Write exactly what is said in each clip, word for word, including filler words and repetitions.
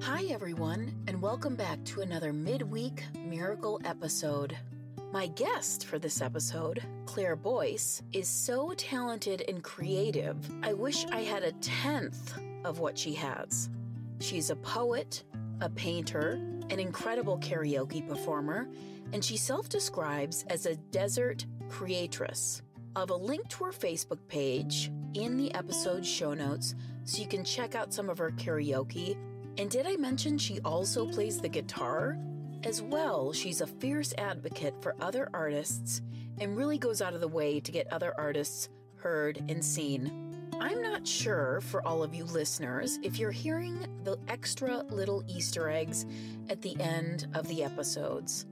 Hi, everyone, and welcome back to another midweek miracle episode. My guest for this episode, Claire Boyce, is so talented and creative, I wish I had a tenth of what she has. She's a poet, a painter, an incredible karaoke performer, and she self-describes as a desert creatress. I'll have a link to her Facebook page in the episode show notes so you can check out some of her karaoke. And did I mention she also plays the guitar? As well, she's a fierce advocate for other artists and really goes out of the way to get other artists heard and seen. I'm not sure, for all of you listeners, if you're hearing the extra little Easter eggs at the end of the episodes.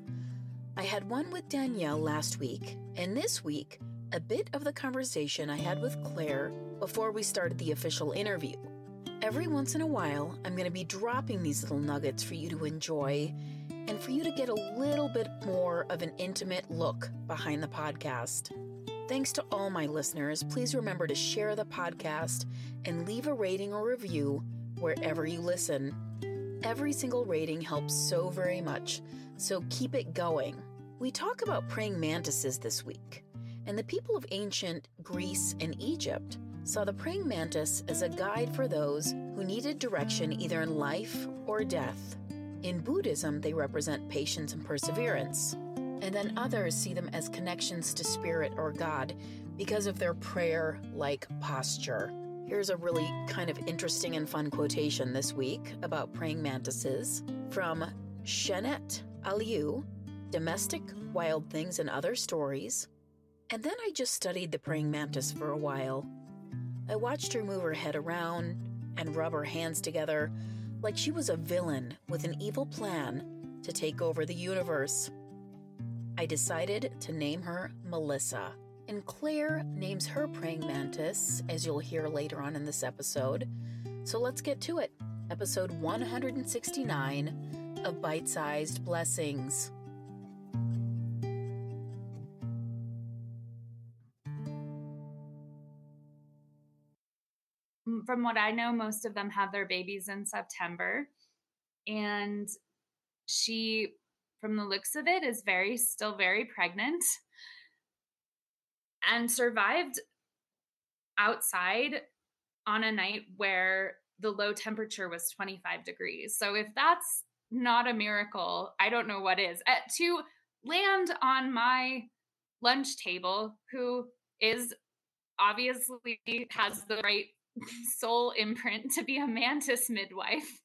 I had one with Danielle last week, and this week, a bit of the conversation I had with Claire before we started the official interview. Every once in a while, I'm going to be dropping these little nuggets for you to enjoy and for you to get a little bit more of an intimate look behind the podcast. Thanks to all my listeners. Please remember to share the podcast and leave a rating or review wherever you listen. Every single rating helps so very much, so keep it going. We talk about praying mantises this week, and the people of ancient Greece and Egypt saw the praying mantis as a guide for those who needed direction either in life or death. In Buddhism, they represent patience and perseverance, and then others see them as connections to spirit or God because of their prayer-like posture. Here's a really kind of interesting and fun quotation this week about praying mantises from Shenette Aliu, Domestic Wild Things and Other Stories. And then I just studied the praying mantis for a while. I watched her move her head around and rub her hands together like she was a villain with an evil plan to take over the universe. I decided to name her Melissa, and Claire names her praying mantis, as you'll hear later on in this episode. So let's get to it. Episode one hundred sixty-nine of Bite-Sized Blessings. From what I know, most of them have their babies in September. And she, from the looks of it, is very, still very pregnant and survived outside on a night where the low temperature was twenty-five degrees. So if that's not a miracle, I don't know what is. Uh, to land on my lunch table, who is obviously has the right soul imprint to be a mantis midwife.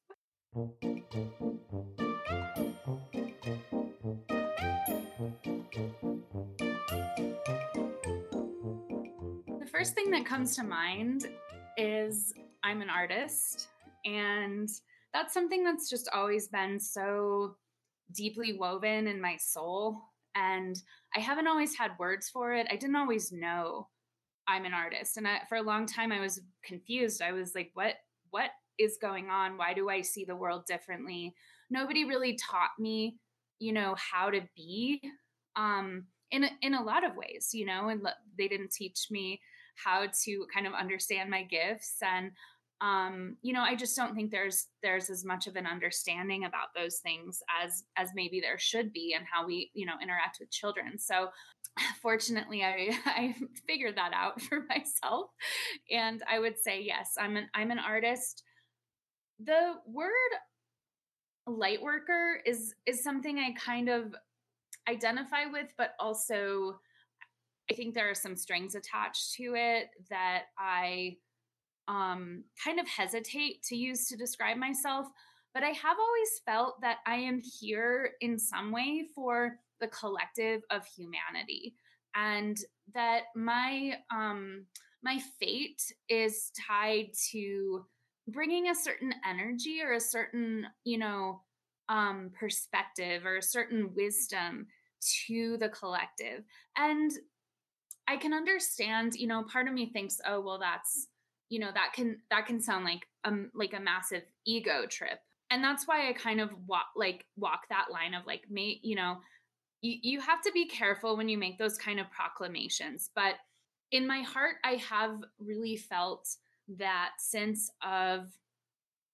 The first thing that comes to mind is I'm an artist, and that's something that's just always been so deeply woven in my soul, and I haven't always had words for it. I didn't always know I'm an artist. And I, for a long time, I was confused. I was like, what, what is going on? Why do I see the world differently? Nobody really taught me, you know, how to be, um, in, a, in a lot of ways, you know, and they didn't teach me how to kind of understand my gifts. And, um, you know, I just don't think there's, there's as much of an understanding about those things as, as maybe there should be, and how we, you know, interact with children. So fortunately, I, I figured that out for myself. And I would say, yes, I'm an, I'm an artist. The word light worker is, is something I kind of identify with, but also I think there are some strings attached to it that I um, kind of hesitate to use to describe myself. But I have always felt that I am here in some way for the collective of humanity, and that my um, my fate is tied to bringing a certain energy or a certain, you know, um, perspective or a certain wisdom to the collective. And I can understand, you know, part of me thinks, oh, well, that's, you know, that can that can sound like um like a massive ego trip. And that's why I kind of walk like walk that line of like, may, you know, you, you have to be careful when you make those kind of proclamations. But in my heart, I have really felt that sense of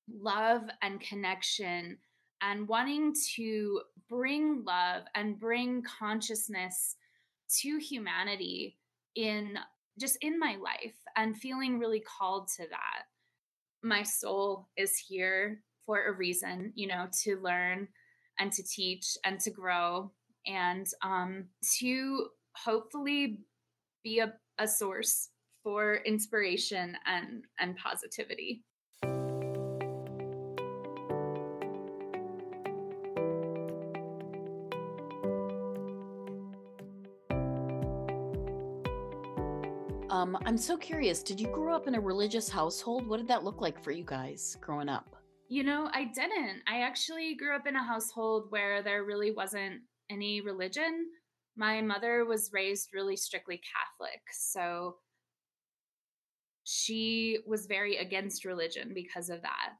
love and connection and wanting to bring love and bring consciousness to humanity in just in my life and feeling really called to that. My soul is here for a reason, you know, to learn and to teach and to grow and um, to hopefully be a, a source for inspiration and and positivity. Um, I'm so curious. Did you grow up in a religious household? What did that look like for you guys growing up? You know, I didn't. I actually grew up in a household where there really wasn't any religion. My mother was raised really strictly Catholic. So she was very against religion because of that.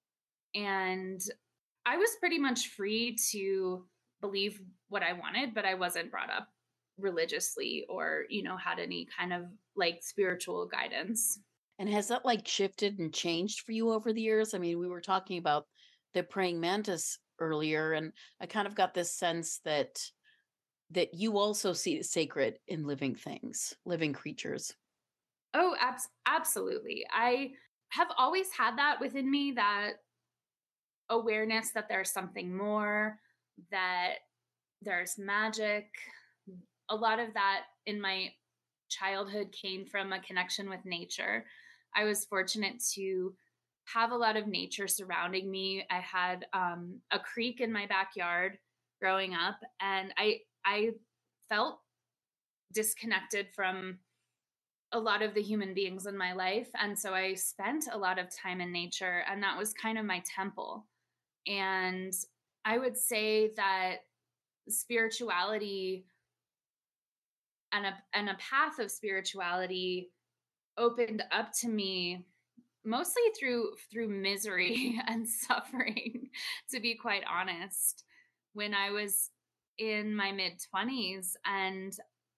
And I was pretty much free to believe what I wanted, but I wasn't brought up religiously or, you know, had any kind of like spiritual guidance. And has that like shifted and changed for you over the years? I mean, we were talking about the praying mantis earlier, and I kind of got this sense that that you also see the sacred in living things, living creatures. Oh, abs- absolutely. I have always had that within me, that awareness that there's something more, that there's magic. A lot of that in my childhood came from a connection with nature. I was fortunate to have a lot of nature surrounding me. I had um, a creek in my backyard growing up, and I I felt disconnected from a lot of the human beings in my life, and so I spent a lot of time in nature, and that was kind of my temple. And I would say that spirituality and a and a path of spirituality opened up to me mostly through through misery and suffering, to be quite honest. When I was in my mid twenties and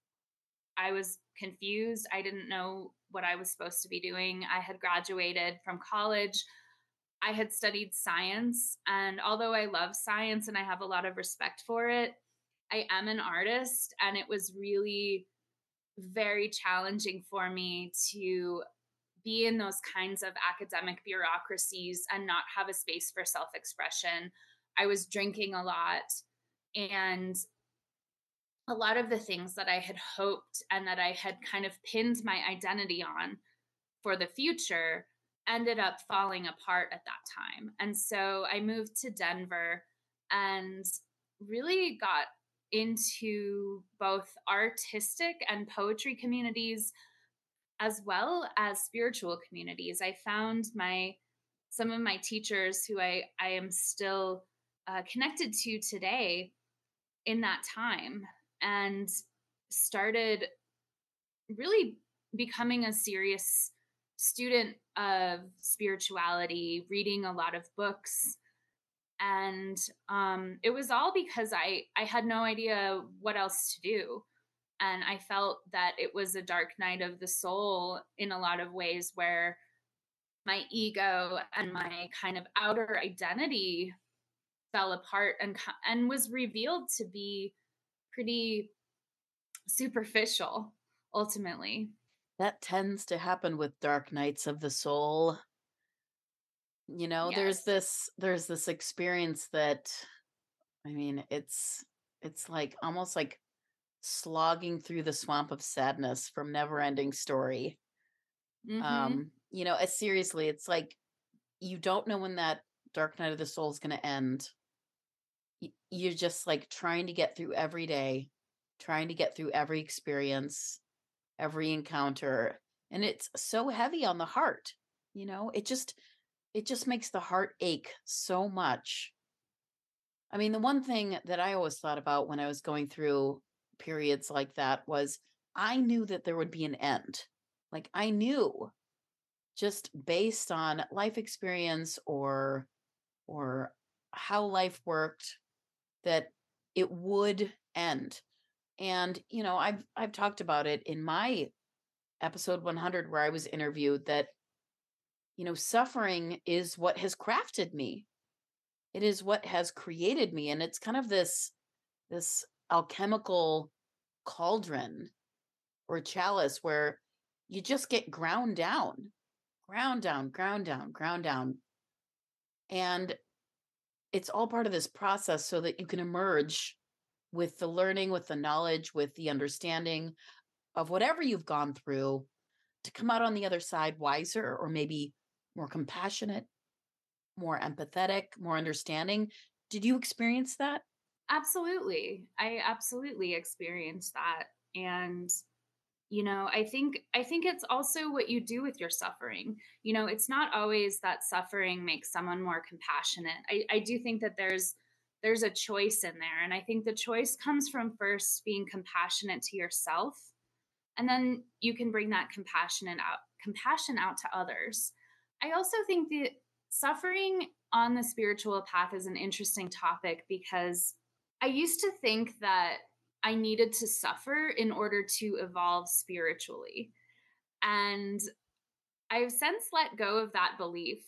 I was confused, I didn't know what I was supposed to be doing. I had graduated from college. I had studied science, and although I love science and I have a lot of respect for it, I am an artist, and it was really very challenging for me to be in those kinds of academic bureaucracies and not have a space for self expression. I was drinking a lot, and a lot of the things that I had hoped and that I had kind of pinned my identity on for the future ended up falling apart at that time. And so I moved to Denver and really got into both artistic and poetry communities as well as spiritual communities. I found my some of my teachers who I I am still uh, connected to today in that time, and started really becoming a serious student of spirituality, reading a lot of books. And um, it was all because I, I had no idea what else to do. And I felt that it was a dark night of the soul in a lot of ways, where my ego and my kind of outer identity fell apart and and was revealed to be pretty superficial ultimately. That tends to happen with dark nights of the soul. You know, there's Yes. this there's this experience that I mean, it's it's like almost like slogging through the swamp of sadness from Never Ending Story. Mm-hmm. Um, you know, it's seriously, it's like you don't know when that dark night of the soul is going to end. Y- You're just like trying to get through every day, trying to get through every experience, every encounter, and it's so heavy on the heart. You know, it just it just makes the heart ache so much. I mean, the one thing that I always thought about when I was going through periods like that was I knew that there would be an end. Like I knew just based on life experience or or how life worked that it would end. And you know, I've I've talked about it in my episode one hundred where I was interviewed that you know, suffering is what has crafted me. It is what has created me. And it's kind of this, this alchemical cauldron or chalice where you just get ground down, ground down, ground down, ground down. And it's all part of this process so that you can emerge with the learning, with the knowledge, with the understanding of whatever you've gone through to come out on the other side wiser or maybe more compassionate, more empathetic, more understanding. Did you experience that? Absolutely. I absolutely experienced that. And you know, I think I think it's also what you do with your suffering. You know, it's not always that suffering makes someone more compassionate. I, I do think that there's there's a choice in there. And I think the choice comes from first being compassionate to yourself. And then you can bring that compassionate out compassion out to others. I also think that suffering on the spiritual path is an interesting topic because I used to think that I needed to suffer in order to evolve spiritually. And I've since let go of that belief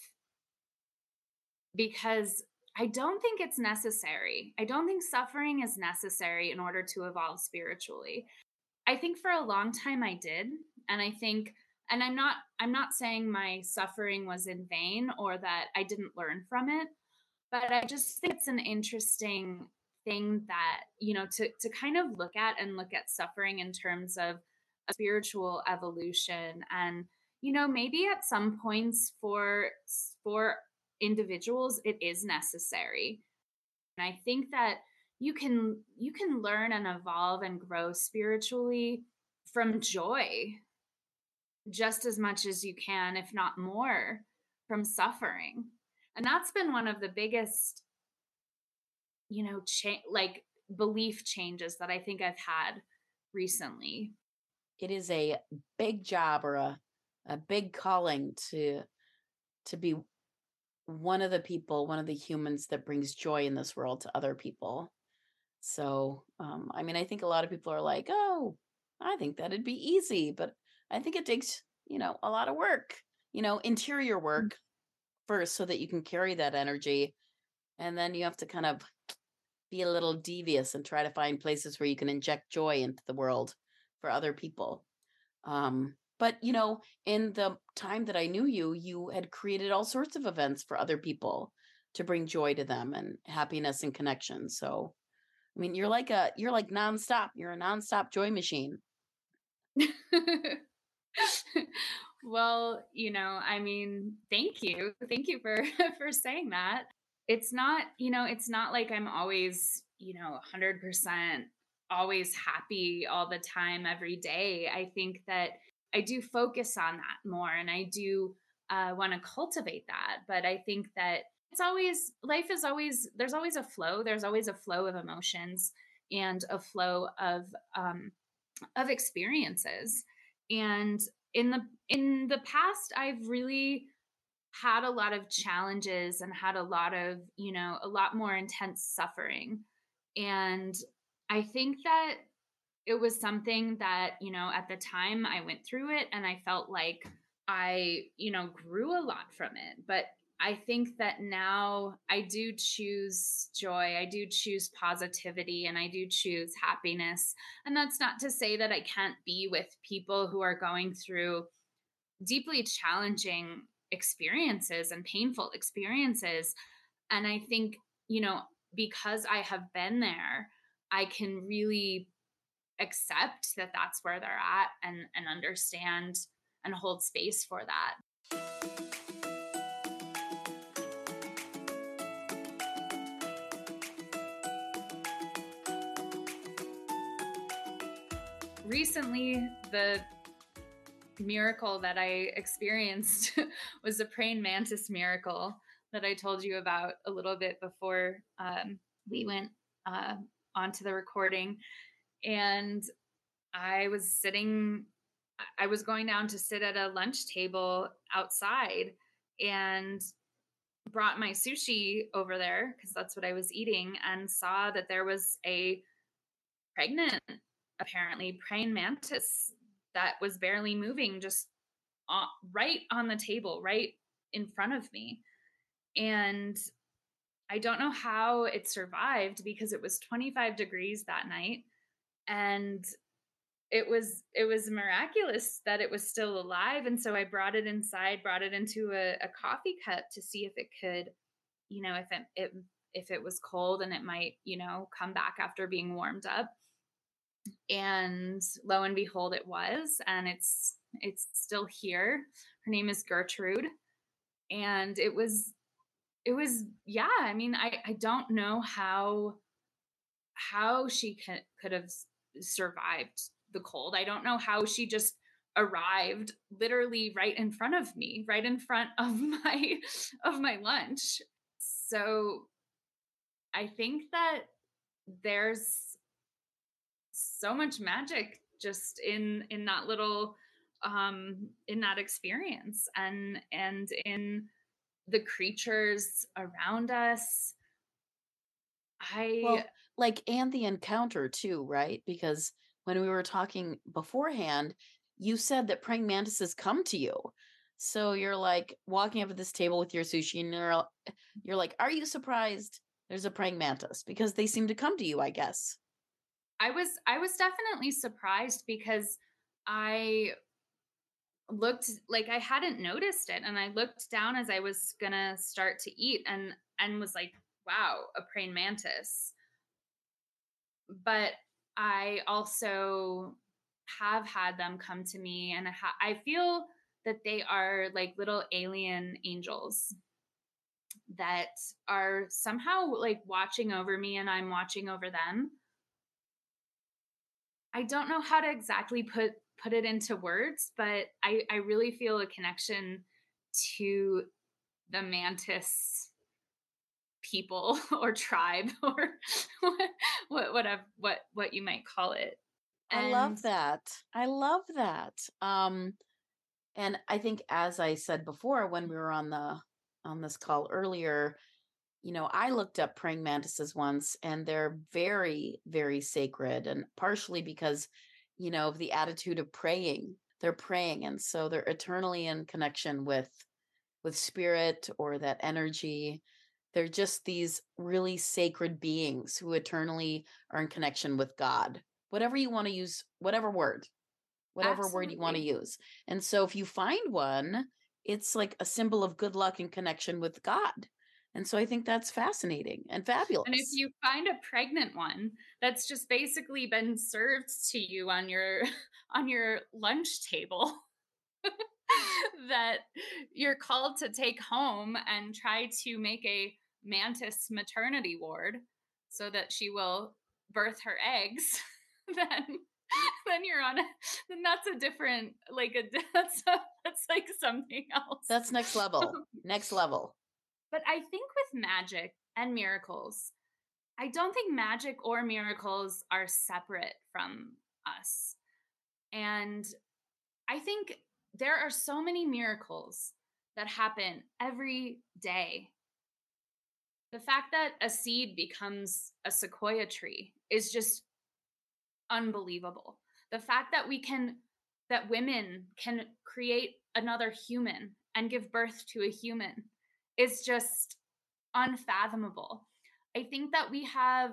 because I don't think it's necessary. I don't think suffering is necessary in order to evolve spiritually. I think for a long time I did, and I think and I'm not I'm not saying my suffering was in vain or that I didn't learn from it, but I just think it's an interesting thing that, you know, to to kind of look at and look at suffering in terms of a spiritual evolution. And, you know, maybe at some points for for individuals it is necessary. And I think that you can you can learn and evolve and grow spiritually from joy just as much as you can, if not more, from suffering. And that's been one of the biggest, you know, cha- like belief changes that I think I've had recently. It is a big job or a, a big calling to to be one of the people, one of the humans that brings joy in this world to other people. So, um, I mean, I think a lot of people are like, oh, I think that'd be easy, but I think it takes, you know, a lot of work, you know, interior work first so that you can carry that energy. And then you have to kind of be a little devious and try to find places where you can inject joy into the world for other people. Um, but, you know, in the time that I knew you, you had created all sorts of events for other people to bring joy to them and happiness and connection. So, I mean, you're like a you're like nonstop. You're a nonstop joy machine. Well, you know, I mean, thank you. Thank you for for saying that. It's not, you know, it's not like I'm always, you know, one hundred percent always happy all the time every day. I think that I do focus on that more and I do uh, want to cultivate that. But I think that it's always, life is always, there's always a flow. There's always a flow of emotions and a flow of, um, of experiences. And in the in the past I've really had a lot of challenges and had a lot of, you know, a lot more intense suffering. And I think that it was something that, you know, at the time I went through it and I felt like I, you know, grew a lot from it. But I think that now I do choose joy. I do choose positivity and I do choose happiness. And that's not to say that I can't be with people who are going through deeply challenging experiences and painful experiences. And I think, you know, because I have been there, I can really accept that that's where they're at and and understand and hold space for that. Recently, the miracle that I experienced was a praying mantis miracle that I told you about a little bit before um, we went uh, onto the recording. And I was sitting, I was going down to sit at a lunch table outside and brought my sushi over there because that's what I was eating and saw that there was a pregnant, apparently, praying mantis that was barely moving, just uh, right on the table, right in front of me. And I don't know how it survived because it was twenty-five degrees that night. And it was it was miraculous that it was still alive. And so I brought it inside, brought it into a, a coffee cup to see if it could, you know, if it, it if it was cold and it might, you know, come back after being warmed up. And lo and behold, it was, and it's it's still here. Her name is Gertrude. And it was it was yeah, I mean, I I don't know how how she could could have survived the cold. I don't know how she just arrived literally right in front of me, right in front of my of my lunch. So I think that there's so much magic just in in that little um in that experience, and and in the creatures around us. I Well, like, and the encounter too, right? Because when we were talking beforehand, you said that praying mantises come to you. So you're like walking up to this table with your sushi, and you're, you're like, are you surprised there's a praying mantis? Because they seem to come to you, I guess. I was I was definitely surprised because I looked like I hadn't noticed it, and I looked down as I was gonna start to eat, and and was like, wow, a praying mantis. But I also have had them come to me, and I, ha- I feel that they are like little alien angels that are somehow like watching over me, and I'm watching over them. I don't know how to exactly put put it into words, but I I really feel a connection to the mantis people or tribe or what what whatever what what you might call it. I And love that. I love that. Um, and I think, as I said before when we were on the on this call earlier, you know, I looked up praying mantises once, and they're very, very sacred, and partially because, you know, of the attitude of praying. They're praying, and so they're eternally in connection with with spirit or that energy. They're just these really sacred beings who eternally are in connection with God. Whatever you want to use, whatever word, whatever word you want to absolutely. use. And so if you find one, it's like a symbol of good luck and connection with God. And so I think that's fascinating and And if fabulous. you find a pregnant one that's just basically been served to you on your on your lunch table, that you're called to take home and try to make a mantis maternity ward so that she will birth her eggs, then then you're on a then that's a different like a that's a, that's like something else. That's next level. Next level. But I think with magic and miracles, I don't think magic or miracles are separate from us. And I think there are so many miracles that happen every day. The fact that a seed becomes a sequoia tree is just unbelievable. The fact that we can, that women can create another human and give birth to a human is just unfathomable. I think that we have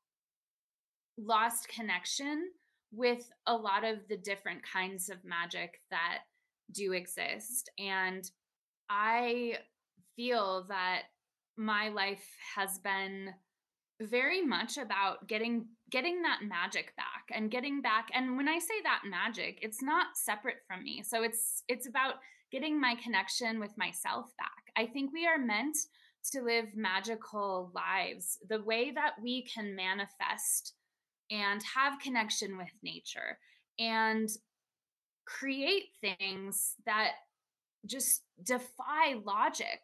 lost connection with a lot of the different kinds of magic that do exist. And I feel that my life has been very much about getting getting that magic back and getting back, and when I say that magic, it's not separate from me. So it's it's about getting my connection with myself back. I think we are meant to live magical lives, the way that we can manifest and have connection with nature and create things that just defy logic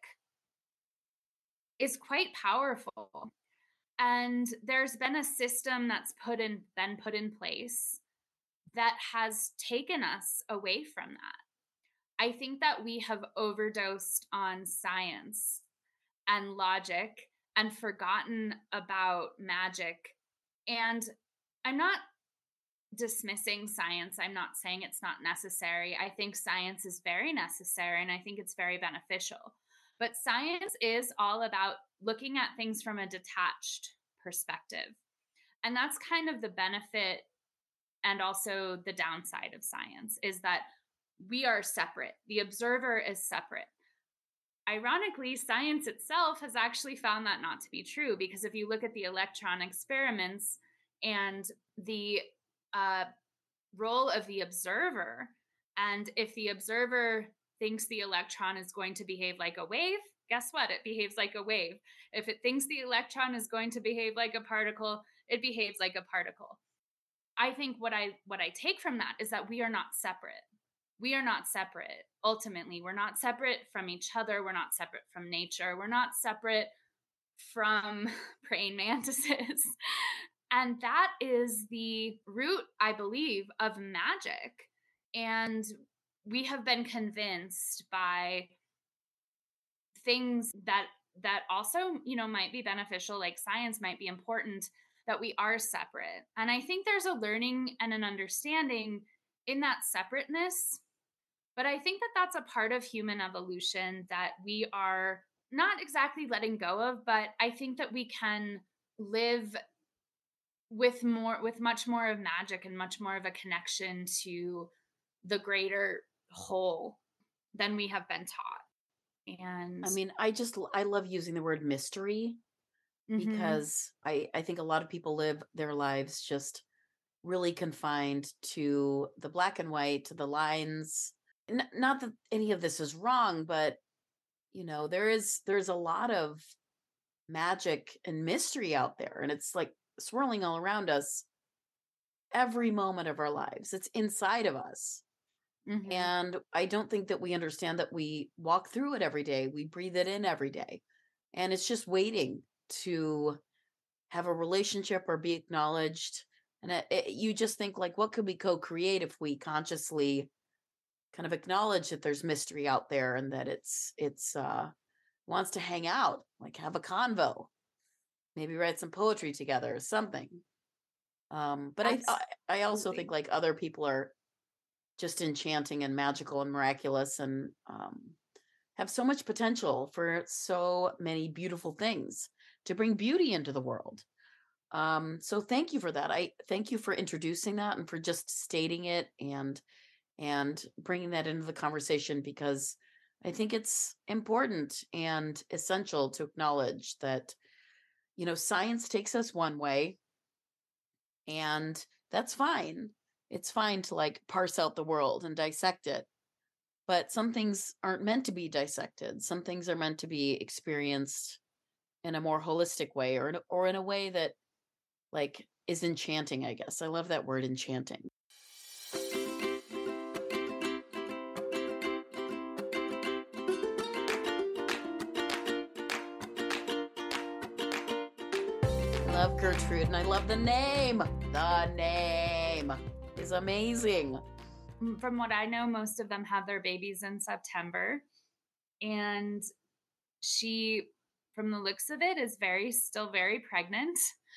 is quite powerful. And there's been a system that's put in been put in place that has taken us away from that. I think that we have overdosed on science and logic and forgotten about magic. And I'm not dismissing science. I'm not saying it's not necessary. I think science is very necessary and I think it's very beneficial. But science is all about looking at things from a detached perspective. And that's kind of the benefit and also the downside of science is that we are separate. The observer is separate. Ironically, science itself has actually found that not to be true, because if you look at the electron experiments and the uh, role of the observer, and if the observer thinks the electron is going to behave like a wave, guess what? It behaves like a wave. If it thinks the electron is going to behave like a particle, it behaves like a particle. I think what I what I take from that is that we are not separate. We are not separate. Ultimately, we're not separate from each other. We're not separate from nature. We're not separate from praying mantises. And that is the root, I believe, of magic. And we have been convinced by things that that also, you know, might be beneficial, like science might be important, that we are separate. And I think there's a learning and an understanding in that separateness. But I think that that's a part of human evolution that we are not exactly letting go of, but I think that we can live with more, with much more of magic and much more of a connection to the greater whole than we have been taught. And I mean, I just, I love using the word mystery mhm. because I, I think a lot of people live their lives just really confined to the black and white, to the lines. N- not that any of this is wrong, but you know, there is, there's a lot of magic and mystery out there, and it's like swirling all around us every moment of our lives. It's inside of us. Mhm. And I don't think that we understand that we walk through it every day. We breathe it in every day. And it's just waiting to have a relationship or be acknowledged. And it, it, you just think like, what could we co-create if we consciously kind of acknowledge that there's mystery out there and that it's, it's, uh, wants to hang out, like have a convo, maybe write some poetry together or something. Um, but I, I, I also Absolutely. think like other people are just enchanting and magical and miraculous and um, have so much potential for so many beautiful things to bring beauty into the world. Um, so thank you for that. I thank you for introducing that and for just stating it and and bringing that into the conversation, because I think it's important and essential to acknowledge that, you know, science takes us one way, and that's fine. It's fine to like parse out the world and dissect it. But some things aren't meant to be dissected. Some things are meant to be experienced in a more holistic way, or in, or in a way that like is enchanting, I guess. I love that word, enchanting. I love Gertrude, and I love the name. The name is amazing. From what I know, most of them have their babies in September. And she, from the looks of it, is very, still very pregnant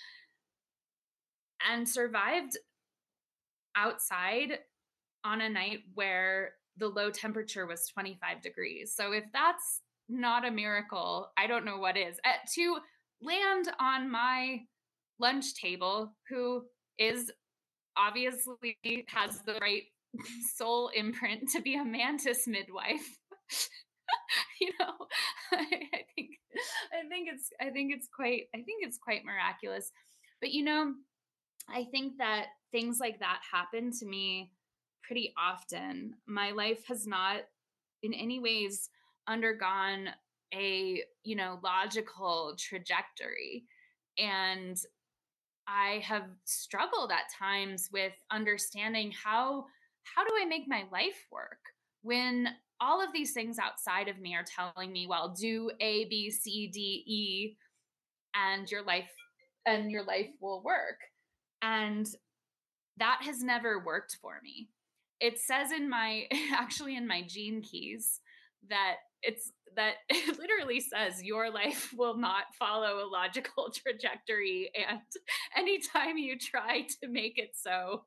and survived outside on a night where the low temperature was twenty-five degrees. So if that's not a miracle, I don't know what is. Uh, to land on my lunch table, who is obviously has the right soul imprint to be a mantis midwife. You know, I, I think I think it's I think it's quite I think it's quite miraculous. But you know, I think that things like that happen to me pretty often. My life has not in any ways undergone a, you know, logical trajectory. And I have struggled at times with understanding how how do I make my life work when all of these things outside of me are telling me, well, do A, B, C, D, E, and your life and your life will work. And that has never worked for me. It says in my actually in my gene keys that it's that it literally says your life will not follow a logical trajectory, and anytime you try to make it so,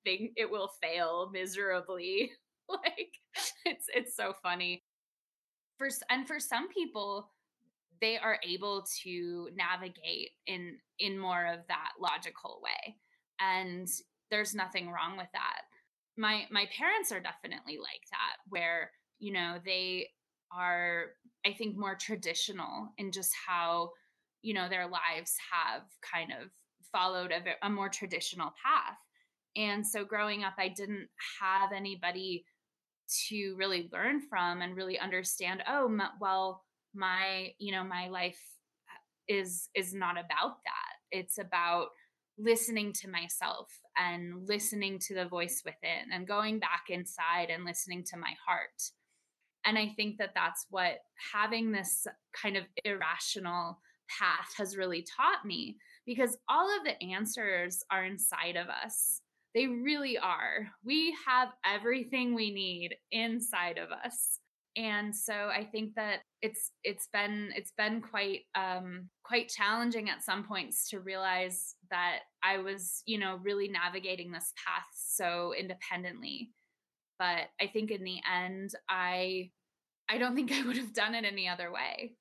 think it will fail miserably. Like it's it's so funny. For and for some people, they are able to navigate in in more of that logical way, and there's nothing wrong with that. My my parents are definitely like that, where you know they are, I think, more traditional in just how you know their lives have kind of followed a, a more traditional path. And so growing up, I didn't have anybody to really learn from and really understand, oh, m- well, my, you know, my life is is not about that. It's about listening to myself and listening to the voice within and going back inside and listening to my heart. And I think that that's what having this kind of irrational path has really taught me, because all of the answers are inside of us. They really are. We have everything we need inside of us. And so I think that it's it's been it's been quite um quite challenging at some points to realize that I was, you know, really navigating this path so independently. But I think in the end, I I don't think I would have done it any other way.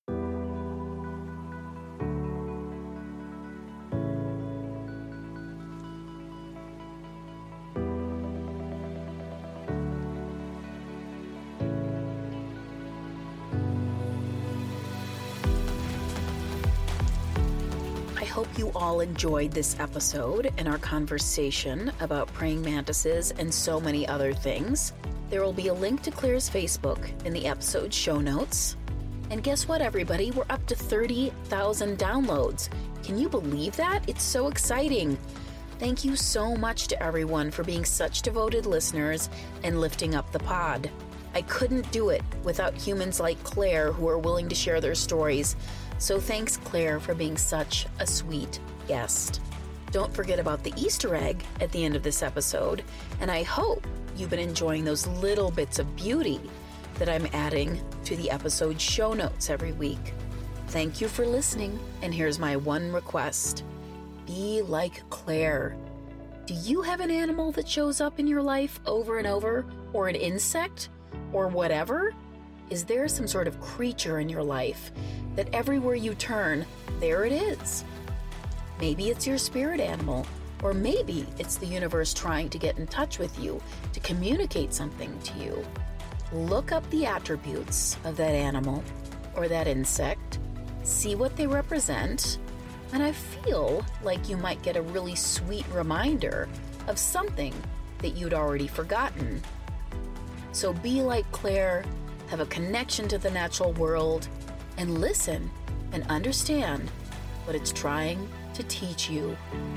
I hope you all enjoyed this episode and our conversation about praying mantises and so many other things. There will be a link to Claire's Facebook in the episode show notes. And guess what, everybody? We're up to thirty thousand downloads. Can you believe that? It's so exciting. Thank you so much to everyone for being such devoted listeners and lifting up the pod. I couldn't do it without humans like Claire who are willing to share their stories. So thanks, Claire, for being such a sweet guest. Don't forget about the Easter egg at the end of this episode, and I hope you've been enjoying those little bits of beauty that I'm adding to the episode show notes every week. Thank you for listening, and here's my one request. Be like Claire. Do you have an animal that shows up in your life over and over, or an insect, or whatever? Is there some sort of creature in your life that everywhere you turn, there it is? Maybe it's your spirit animal, or maybe it's the universe trying to get in touch with you to communicate something to you. Look up the attributes of that animal or that insect, see what they represent, and I feel like you might get a really sweet reminder of something that you'd already forgotten. So be like Claire, have a connection to the natural world, and listen and understand what it's trying to teach you.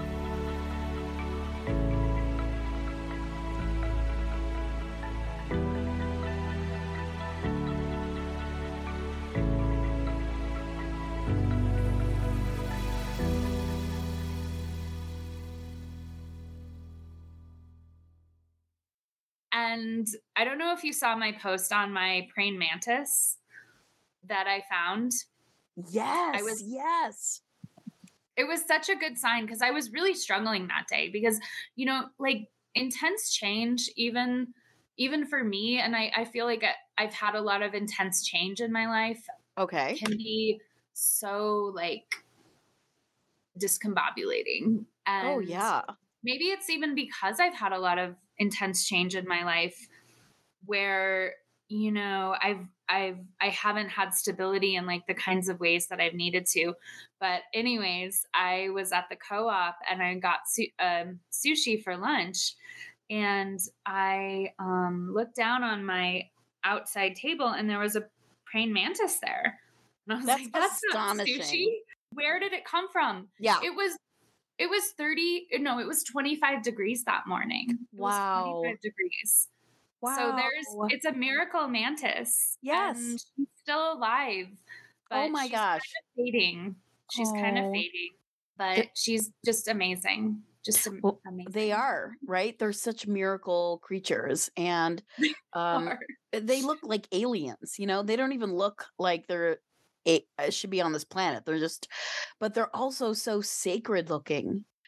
And I don't know if you saw my post on my praying mantis that I found. Yes, I was, yes. It was such a good sign because I was really struggling that day because, you know, like intense change, even even for me, and I, I feel like I, I've had a lot of intense change in my life. Okay. Can be so like discombobulating. And oh, yeah. Maybe it's even because I've had a lot of intense change in my life where, you know, I've I've I haven't had stability in like the kinds of ways that I've needed to. But anyways, I was at the co-op and I got su- um, sushi for lunch, and I um, looked down on my outside table and there was a praying mantis there. And I was That's like, that's not astonishing. sushi. Where did it come from? Yeah. It was it was thirty, no, it was twenty-five degrees that morning. It Wow. was twenty-five degrees. Wow. So there's, it's a miracle mantis. Yes. And she's still alive. But oh my she's gosh. kind of fading. She's oh. kind of fading. But the- she's just amazing. Just am- well, amazing. They are, right? They're such miracle creatures. And um, they look like aliens, you know? They don't even look like they're, it should be on this planet. They're just, but they're also so sacred looking.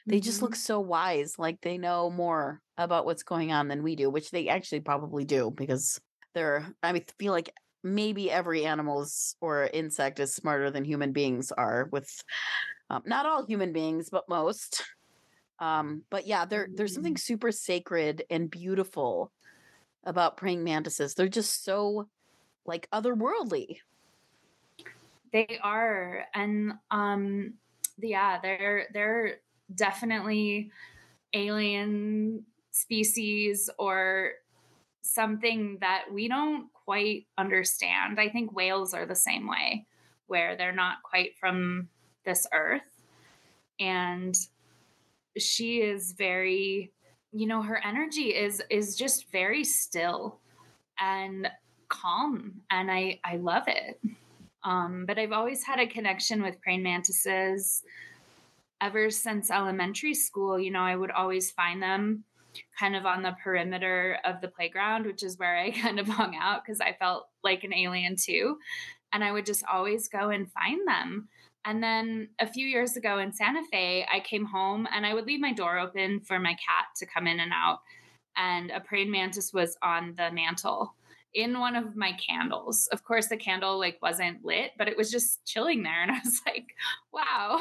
they just look Mhm. so wise, like they know more about what's going on than we do, which they actually probably do because they're, I mean, feel like maybe every animal is, or insect is smarter than human beings are with, um, not all human beings, but most. Um, but yeah, there there's something Mm. super sacred and beautiful about praying mantises. They're just so like otherworldly. They are, and um, yeah, they're they're definitely alien species or something that we don't quite understand. I think whales are the same way, where they're not quite from this earth. And she is very, you know, her energy is is just very still and calm, and I I love it. Um, but I've always had a connection with praying mantises ever since elementary school. You know, I would always find them kind of on the perimeter of the playground, which is where I kind of hung out because I felt like an alien too. And I would just always go and find them. And then a few years ago in Santa Fe, I came home and I would leave my door open for my cat to come in and out. And a praying mantis was on the mantle in one of my candles. Of course, the candle like wasn't lit, but it was just chilling there. And I was like, wow.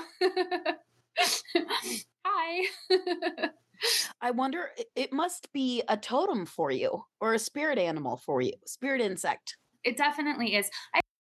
Hi. I wonder, it- it must be a totem for you or a spirit animal for you, spirit insect. It definitely is. I